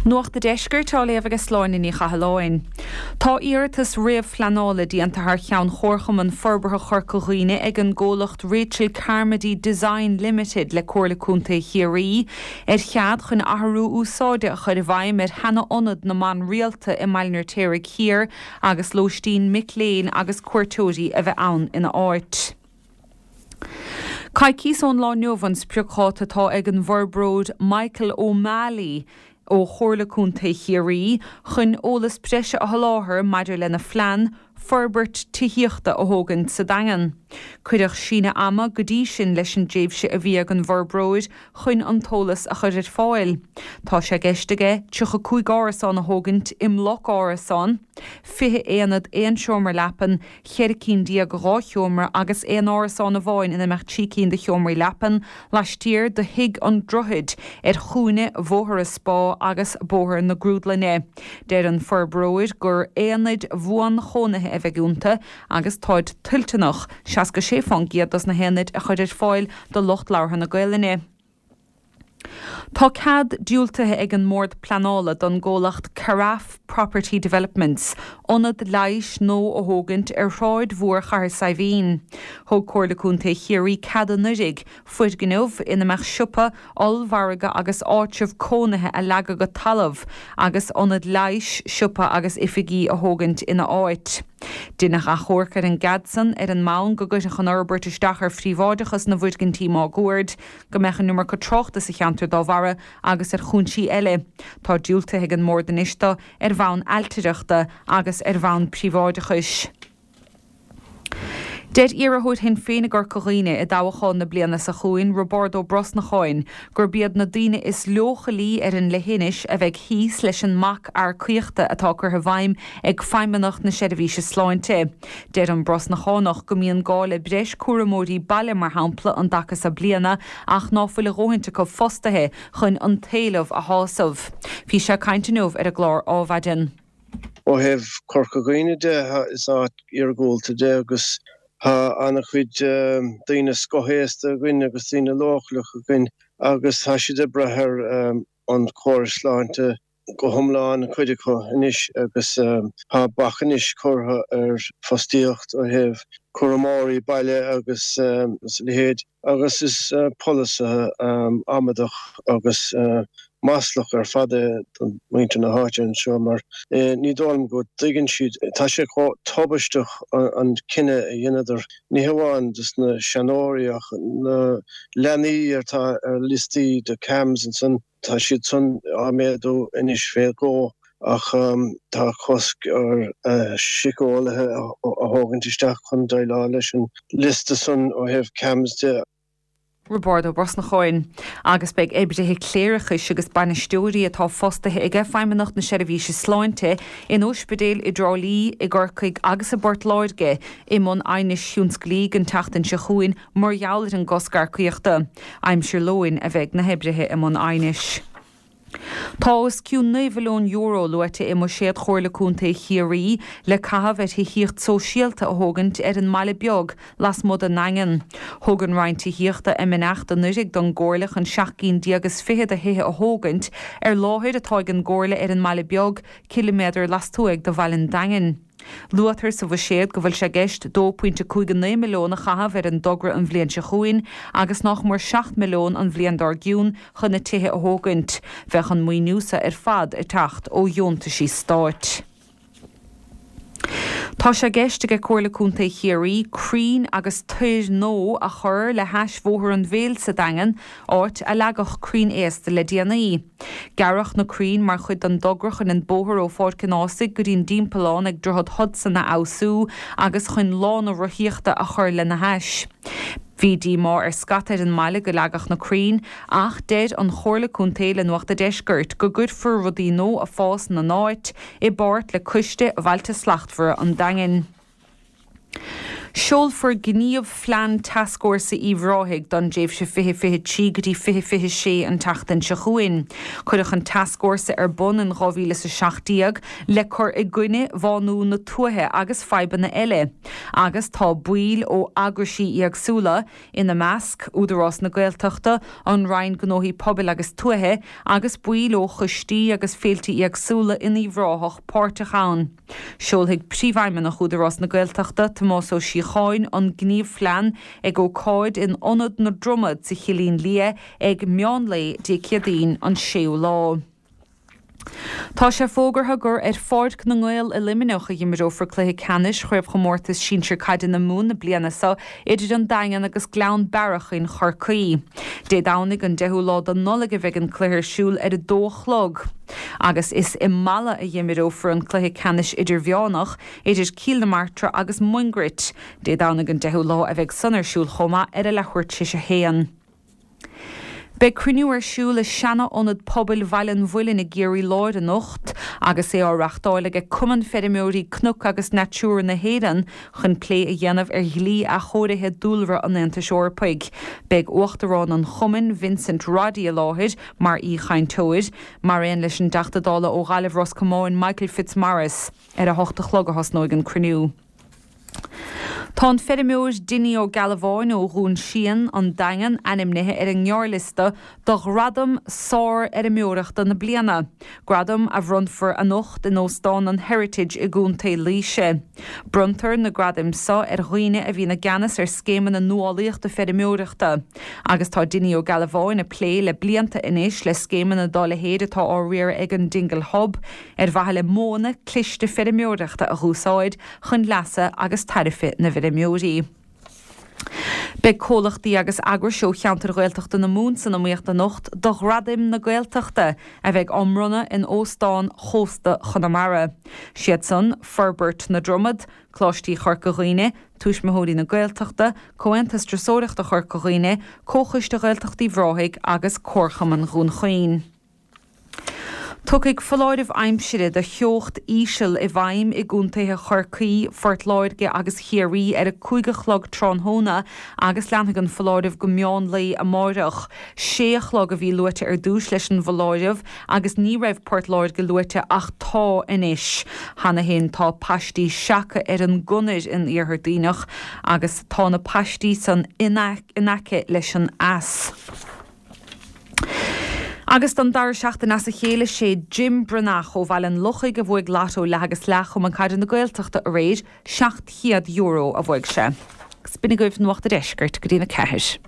Nuach de deisgur tá léamh agus sláin í chahalláin. Tá iartas riamh flanála díanta th cheann chorcham an forbartha chorcaghine ag an ggólacht Rachel Carmody Design Limited le cuirlaúnta chiaí chead chun athhrú úsáide a chud bhaim mar hena onad na man rialta I Mailnear Téire Chiar agus Lóistín Micléin agus cuairtóirí a bheith ann ina áit. Caicís ón lá neomhan spreocháta tá ag an bharbród Michael O'Malley ó chorlaúnta chiaí chun ólas breise a láthair maidir lena phlean Forbert tííochta a thógan sa dagan. Cuireadh sína ama go dtí sin leis an déobhse a bhí ag an bharbróid chun an tólas a chuidir fáil. Tá sé geisteige tucha 5 árasán a thógant im loch árasán, 5 éanad éon seomar lepan, cheiricín dia go 2 seomar agus 1 árasán a bháin ina meach tícín de seomar lepan, leistír de hiig an drochuid chúne bhóthar a spá agus bóthar na grúdlainne. Déir an forbróid gur éanaid bhuan chónathe a bheitúnta agus táid tiltanach seas go sé fangiad as na héanaid a chuidir fáil do locht láirtha na Gaeilge. Tá cad diúltathe ag an mórd planála don ggólacht Carafe Property Developments, onad leiis nó a thógant ráid mhuar char saibhín. Thóg cuirlaúnta chiaí cad an nurig, fuid gnomh ina meach siúpa, olmharga agus áitimh cónathe a leaga go talamh, agus onad leiis siúpa agus ifigí a thógant ina áit. Dinach a chóircar an gadsan an mán go goiteach an Orbert isteachar phríomhádachas na bhuidgintí má gúird, go meach an numar go trochta sa cheantar dá bhara agus chunsí eile. Tá diúlta ag an mór den ista bhain altíireachta agus bhain phríomhádachas. Dead iarthóid hen féinna gur coghine I dábhacháin na bliana sa chuin Roberto Brosnacháin, gur bead na daoine is lochalí an lehéinis a bheith híos leis an mac ar cuiachta atá gur bhaim ag feimmeanach na seirbhíse sláinte. Deir an Brosnachánach go mííon gála breis cuaramóí baile mar hampla an dachas a bliana ach náfuil roiinte go fostathe chun an talamh a hásamh. Bhí sé cainteanmh ar a glár ábhaidin. Ó heh corcaghine de is áit ar ggóilta de agus anna chuid daoine scohéasta gine agus daoine láchlach a gine agus tá si de brethir an chóirasláinte go thomláin a chuide chu inis agus tá bachanis chortha ar fostíocht ó heh cuaramóí baile agus héad agus is polasa amadach agus maslach ar fada don muinte na háte an seo mar ní dám go digann siad tá sé tobasteach an cinenne a dhéanaidir ní hamháin dus na seanóireach na lenaí ar listí de cams an san tá siad san méadú inis féil go ach tá chosc ar sicólathe a hágantisteach chun dailá leis an liste san ó heh cams de Roberto Brosnacháin agus beag éibrithe cléirechas agus bainisteoirí atá fostathe ige feimmeanach na seirbhíse sláinte in ospidéal I drálí I gcurcaig agus a bort láidge I món ainis siúnsclí an tatan se chuin mar jouler an goscar cuiachta. Aimsir lóin a bheith na hebrithe I món ainis. Tá is ciú 9 milliún euro luite I mo séad chorlaúnta chiaí le cahabh híocht sóisialta a thógant ar an maile beag las mod a nagan. Thógan roinnta híochta imneacht an nurig don gcóirlach an 16 diagus 20 a hithe a thógant ar láthir atá an gcóirla ar an maile beag kilometr las tuaig do bhailin dagan. Luathar sa bh séad go bhfuil sé gceist 2.29 milliún a chahabh ar an dogra an bhliain se chuin agus nach mar 6 milliún an bhliain dar giún chun na tithe a thógant, bheith an muoinúsa ar fad I tacht ó dheonta sí stáit. Tá sé gceiste go cuirlaúnta chiaí crín agus tuir nó a chur le heis mhóthar an bhéal sa dagan áit a legach crín éasta le déanaí. Gearach na crín mar chud an dograch in an bóthar ó fád cnásigh go dtíon dimpleán ag drochad hodsan na ausú agus chun lán ó roithíochta a chur le na heis. Bhí dí má ar scatar an maile go legach na crín ach déad an chorlaúnta le nuachta deisgurt go gud fur rudí nó a fás na náit I bart le cuiste bhailte slachtmhar an dagan. Seol for gníomh flean taskforce í bhráthig don déobh se 25 go dtí 26 an tachtain se chuin. Chuireach an taskforce ar bun an 2017 le chur i gcuine bhánú na tuathe agus feibanna eile. Agus tá buil ó agrasí agsúla ina measc údarrás na Gaeltachta an Ryan gnóthaí pobail agus tuathe agus buil ó chustí agus féaltaí agsúla ina bhráthach Pórtachán. Seolthaigh príomhhaimime nach údarrás na Gaeltachta Tomás ó Síocháin an gníomh flean ag ó cáid in ionad na dromad sa chilín lia ag meánla dé ciadín an séú lá. Tá sé fógartha gur ford na Gael i liminocha dhimmeró for cluthe canis chuibh chomórtas sínsir caidir na mún na bliana sa idir an daingan agus gleann barach in Chorcaí. Dé dánig an deú lá an nola go bheith an cluthir siúil ar a dóchlog. Agus is i mala a dhimmeró for an cluthe canis idir bheánach idir Cíl-na-Martra agus Muingrit. Dé dánig an deú lá a bheith sanar siúil chomá ar a lechuirt si a héan. Be cruniúar siúla seanna onad pobail bhailean bhuilean i géirí láir a nocht agus é áreachtáil ag cuman ferimóí cnuc agus natúr na héan chun lé a dhéanamh ar ghlí a chóirithe dúlra an Aontas Eorpaig. Beag uachtarrán an chuman Vincent Roddy a láthir mar í chaintóid mar aon leis an deachtadála ó Ghaillimh Roscomáin Michael Fitzmaurice ar a 8 chlogahas nóig an cruniú. Tá ferimóid duine ó Galabháin ó Rún Sian an daingan animnithe ar an ngeorlista do gradam sár ar a meoireachta na bliana. Gradam a bhrunfar a nocht in óstán an Heritage i gúnta líise. Bruntar na gradam sa ar chuoine a bhí na ganas ar scéman na nuálaíocht a ferimóireachta. Agus tá duine ó Galabháin a plé le blianta inis le scéman na dála héad atá á riar ag an Dingle Hub ar bhaithe le móna cliste ferimóireachta a dhúsáid chun leasa agus tarife na ferimóirí. Be cólachtaí agus agur seo cheantar Gaeltachta na mún san amíocht a nocht do radim na Gaeltachta a bheith omrunna in óstán chósta Chonamara. Siad san Ferbert na Dromad, Cláistí Chorcaghine, Tuaismitheoirí na Gaeltachta, Comhaontas Trasóireachta Chorcaghine, Cóchuiste Gaeltachtaí Bhráthig agus Córchaman Rún Chaoin. Tucaigh foláidmh aimsire de cheocht íseal i bhaim i gúntaithe Chorcaí fortláidge agus chiarí ar a 5 chlog tránthóna agus leanthaigh an foláidmh go meánlaí a máireach. 6 chlog a bhí luaite ar dús leis an foláidmh agus ní raibh portláid go luaite ach tá inis. Hanna hen tá pastí seacha ar an gunid in Iarthardínach agus tá na pastí san inace leis an as. Agus don dar seachtain as a chéile sé Jim Brunach ó bhailean lochaig a bhuaig látó le agus leach chum an caidir na Gaeltachta a réid €7,000 a bhuaig se. Spinnig goibh nuachta deisgurt go dtína ceithis.